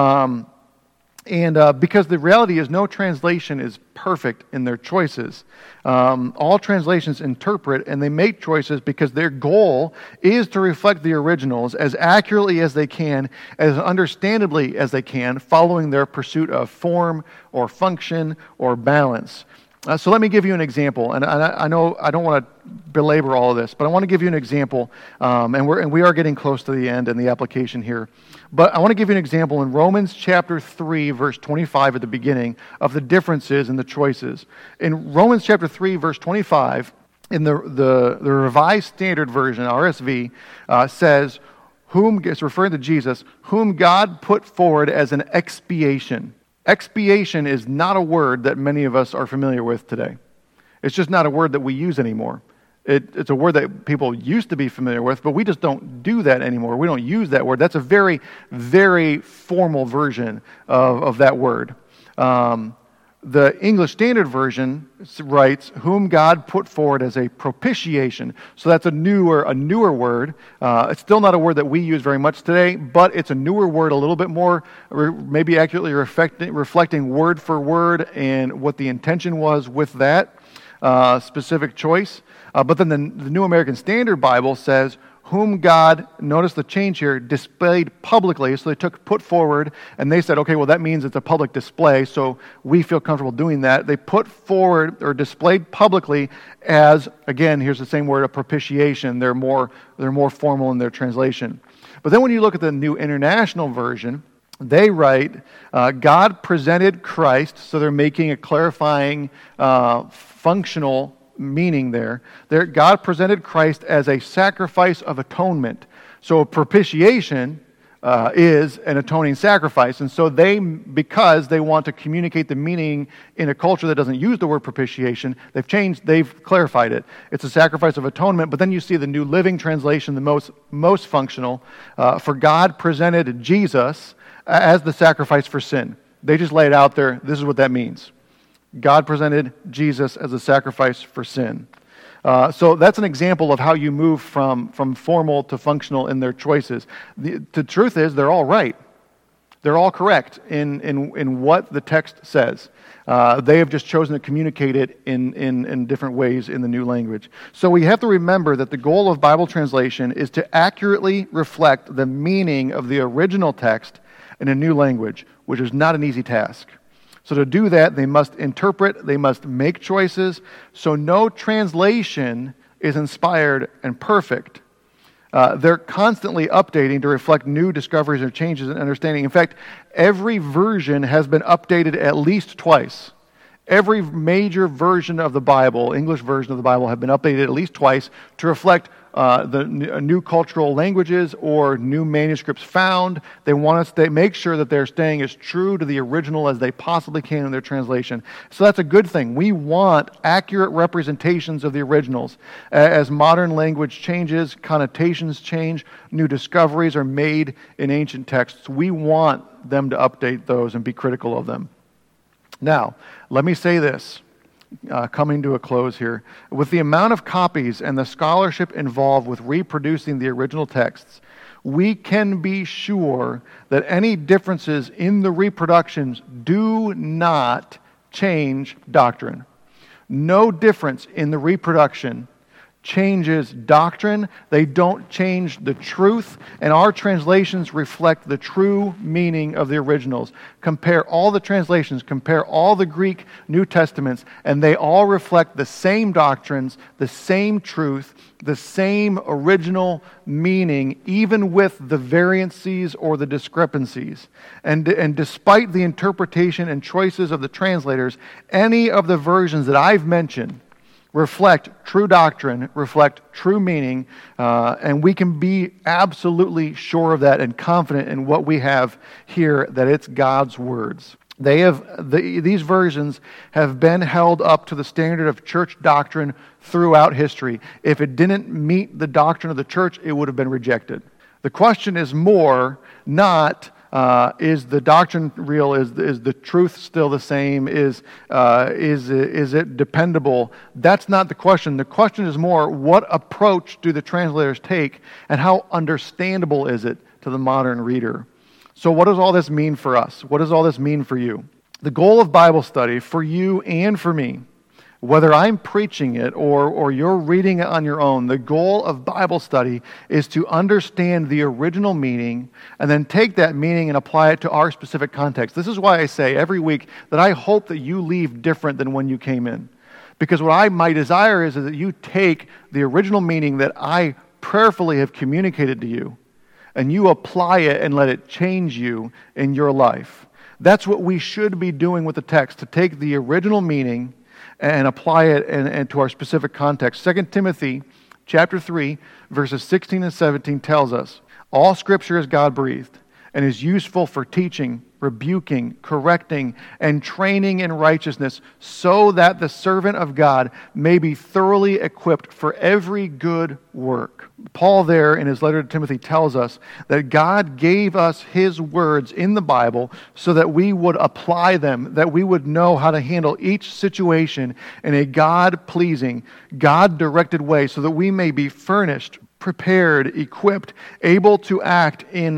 Because the reality is no translation is perfect in their choices. All translations interpret and they make choices because their goal is to reflect the originals as accurately as they can, as understandably as they can, following their pursuit of form or function or balance. So let me give you an example, and I know I don't want to belabor all of this, but I want to give you an example, and we are getting close to the end and the application here. But I want to give you an example in Romans chapter 3, verse 25 at the beginning of the differences in the choices. In Romans chapter 3, verse 25, in the Revised Standard Version, RSV, says, it's referring to Jesus, whom God put forward as an expiation. Expiation is not a word that many of us are familiar with today. It's just not a word that we use anymore. It's a word that people used to be familiar with, but we just don't do that anymore. We don't use that word. That's a very, very formal version of that word. The English Standard Version writes, whom God put forward as a propitiation. So that's a newer word. It's still not a word that we use very much today, but it's a newer word, a little bit more, maybe accurately reflecting word for word and what the intention was with that specific choice. But then the New American Standard Bible says, whom God, notice the change here, displayed publicly. So they put forward, and they said, okay, well, that means it's a public display, so we feel comfortable doing that. They put forward or displayed publicly as, again, here's the same word, a propitiation. They're more formal in their translation. But then when you look at the New International Version, they write, God presented Christ, so they're making a clarifying, functional meaning there. God presented Christ as a sacrifice of atonement. So a propitiation is an atoning sacrifice. And so because they want to communicate the meaning in a culture that doesn't use the word propitiation, they've clarified it. It's a sacrifice of atonement. But then you see the New Living Translation, the most functional, for God presented Jesus as the sacrifice for sin. They just lay it out there. This is what that means. God presented Jesus as a sacrifice for sin. So that's an example of how you move from formal to functional in their choices. The truth is, they're all right. They're all correct in what the text says. They have just chosen to communicate it in different ways in the new language. So we have to remember that the goal of Bible translation is to accurately reflect the meaning of the original text in a new language, which is not an easy task. So to do that, they must interpret, they must make choices, so no translation is inspired and perfect. They're constantly updating to reflect new discoveries or changes in understanding. In fact, every version has been updated at least twice. Every major version of the Bible, English version of the Bible, have been updated at least twice to reflect the new cultural languages or new manuscripts found. They want to make sure that they're staying as true to the original as they possibly can in their translation. So that's a good thing. We want accurate representations of the originals. As modern language changes, connotations change, new discoveries are made in ancient texts, we want them to update those and be critical of them. Now, let me say this, coming to a close here. With the amount of copies and the scholarship involved with reproducing the original texts, we can be sure that any differences in the reproductions do not change doctrine. No difference in the reproduction changes doctrine. They don't change the truth, and our translations reflect the true meaning of the originals. Compare all the translations, compare all the Greek New Testaments, and they all reflect the same doctrines, the same truth, the same original meaning, even with the variancies or the discrepancies. And despite the interpretation and choices of the translators, any of the versions that I've mentioned reflect true doctrine, reflect true meaning, and we can be absolutely sure of that and confident in what we have here, that it's God's words. These versions have been held up to the standard of church doctrine throughout history. If it didn't meet the doctrine of the church, it would have been rejected. The question is more not, is the doctrine real? Is the truth still the same? Is it dependable? That's not the question. The question is more, what approach do the translators take, and how understandable is it to the modern reader? So what does all this mean for us? What does all this mean for you? The goal of Bible study for you and for me, whether I'm preaching it or you're reading it on your own, the goal of Bible study is to understand the original meaning and then take that meaning and apply it to our specific context. This is why I say every week that I hope that you leave different than when you came in. Because my desire is that you take the original meaning that I prayerfully have communicated to you and you apply it and let it change you in your life. That's what we should be doing with the text, to take the original meaning and apply it and to our specific context. 2 Timothy chapter 3, verses 16 and 17 tells us, all Scripture is God-breathed and is useful for teaching, rebuking, correcting, and training in righteousness, so that the servant of God may be thoroughly equipped for every good work. Paul there in his letter to Timothy tells us that God gave us His words in the Bible so that we would apply them, that we would know how to handle each situation in a God-pleasing, God-directed way, so that we may be furnished, prepared, equipped, able to act in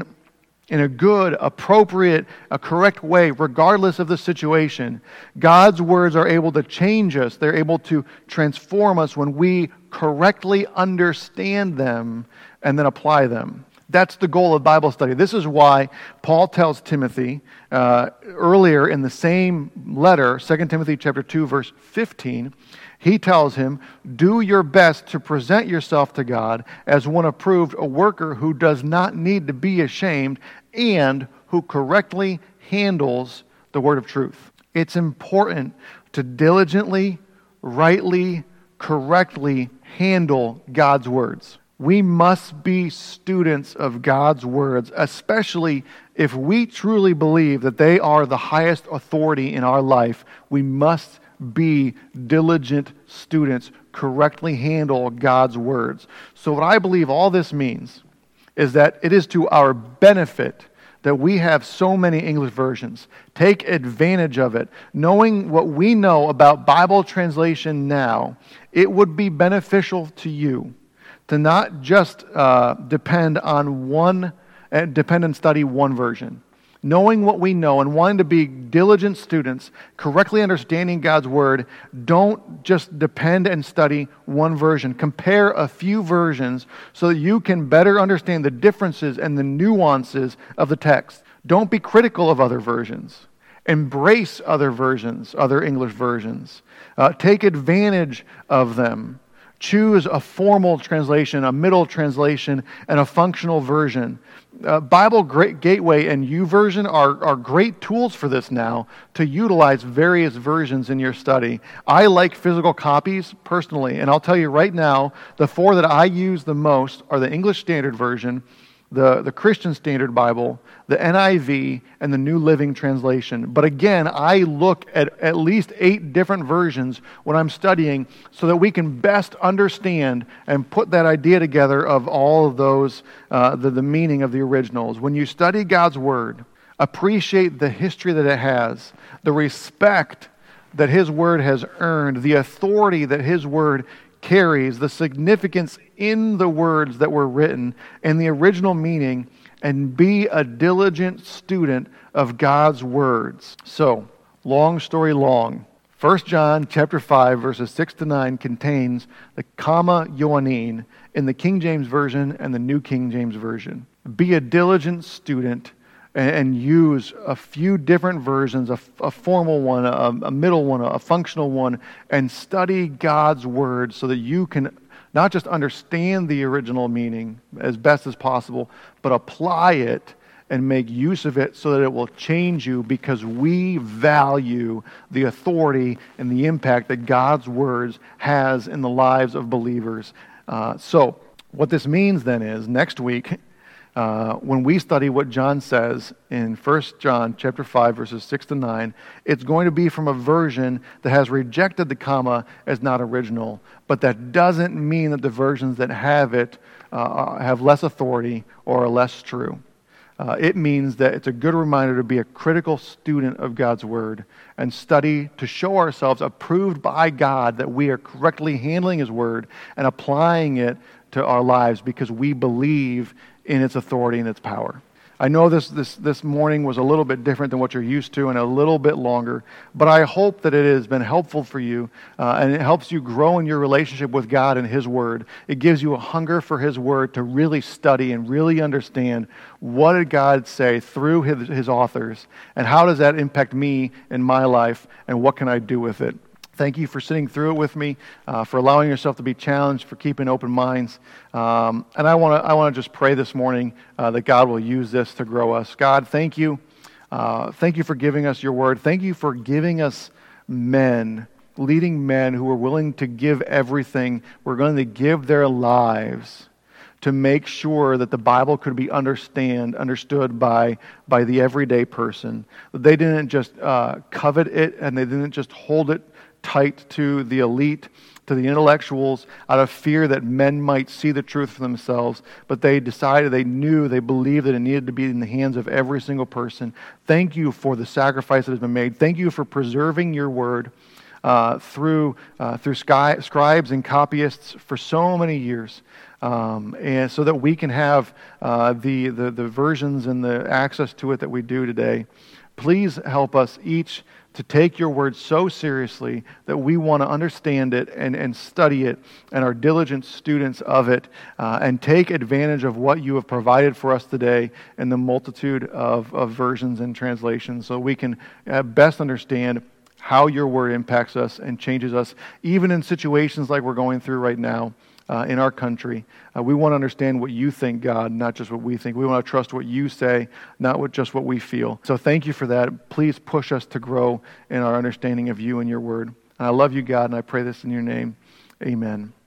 a good, appropriate, a correct way, regardless of the situation. God's words are able to change us. They're able to transform us when we correctly understand them and then apply them. That's the goal of Bible study. This is why Paul tells Timothy earlier in the same letter, 2 Timothy chapter 2, verse 15, he tells him, do your best to present yourself to God as one approved, a worker who does not need to be ashamed and who correctly handles the word of truth. It's important to diligently, rightly, correctly handle God's words. We must be students of God's words, especially if we truly believe that they are the highest authority in our life. We must be diligent students, correctly handle God's words. So what I believe all this means is that it is to our benefit that we have so many English versions. Take advantage of it. Knowing what we know about Bible translation now, it would be beneficial to you to not just depend and study one version. knowing what we know and wanting to be diligent students, correctly understanding God's Word, don't just depend and study one version. Compare a few versions so that you can better understand the differences and the nuances of the text. Don't be critical of other versions. Embrace other versions, other English versions. Take advantage of them. Choose a formal translation, a middle translation, and a functional version. Bible Gateway and YouVersion are great tools for this now to utilize various versions in your study. I like physical copies personally, and I'll tell you right now, the four that I use the most are the English Standard Version, the Christian Standard Bible, the NIV, and the New Living Translation. But again, I look at least 8 different versions when I'm studying so that we can best understand and put that idea together of all of those, the meaning of the originals. When you study God's Word, appreciate the history that it has, the respect that His Word has earned, the authority that His Word carries, the significance in the words that were written and the original meaning, and be a diligent student of God's words. So, long story long, 1 John chapter 5, verses 6 to 9 contains the comma Ioannin in the King James Version and the New King James Version. Be a diligent student and use a few different versions, a formal one, a middle one, a functional one, and study God's Word so that you can not just understand the original meaning as best as possible, but apply it and make use of it so that it will change you, because we value the authority and the impact that God's words has in the lives of believers. So what this means then is next week, when we study what John says in 1 John chapter 5, verses 6 to 9, it's going to be from a version that has rejected the comma as not original. But that doesn't mean that the versions that have it have less authority or are less true. It means that it's a good reminder to be a critical student of God's Word and study to show ourselves approved by God that we are correctly handling His Word and applying it to our lives because we believe in its authority and its power. I know this morning was a little bit different than what you're used to and a little bit longer, but I hope that it has been helpful for you and it helps you grow in your relationship with God and His Word. It gives you a hunger for His Word to really study and really understand what did God say through His authors and how does that impact me in my life and what can I do with it. Thank you for sitting through it with me, for allowing yourself to be challenged, for keeping open minds. And I want to just pray this morning that God will use this to grow us. God, thank you. Thank you for giving us your word. Thank you for giving us men, leading men who are willing to give everything. We're going to give their lives to make sure that the Bible could be understood by the everyday person. That they didn't just covet it and they didn't just hold it tight to the elite, to the intellectuals, out of fear that men might see the truth for themselves, but they decided, they believed that it needed to be in the hands of every single person. Thank you for the sacrifice that has been made. Thank you for preserving your word through scribes and copyists for so many years, and so that we can have the versions and the access to it that we do today. Please help us each to take your word so seriously that we want to understand it and study it and are diligent students of it and take advantage of what you have provided for us today in the multitude of versions and translations so we can best understand how your word impacts us and changes us, even in situations like we're going through right now in our country. We want to understand what you think, God, not just what we think. We want to trust what you say, not just what we feel. So thank you for that. Please push us to grow in our understanding of you and your word. And I love you, God, and I pray this in your name. Amen.